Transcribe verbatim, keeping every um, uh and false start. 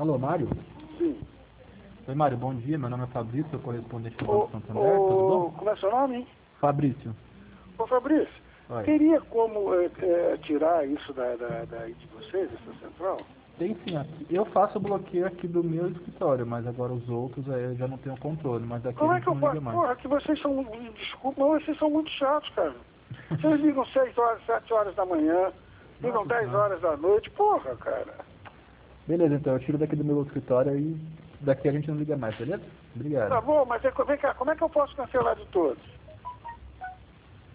Alô, Mário? Sim. Oi, Mário, bom dia. Meu nome é Fabrício, eu correspondente do Ô, Banco Santander, tudo ô, bom? como é seu nome, hein? Fabrício. Ô, Fabrício, Oi. teria como é, é, tirar isso da, da, da, de vocês, dessa central? Tem sim, aqui. Eu faço o bloqueio aqui do meu escritório, mas agora os outros aí eu já não tenho controle, mas daqui a Como é gente que eu não liga posso? mais. Porra, que vocês são, desculpa, mas vocês são muito chatos, cara. Vocês ligam seis horas, sete horas da manhã, ligam Nossa dez senhora. horas da noite, porra, cara. Beleza, então eu tiro daqui do meu escritório e daqui a gente não liga mais, beleza? Tá Obrigado. bom, mas é, vem cá, como é que eu posso cancelar de todos?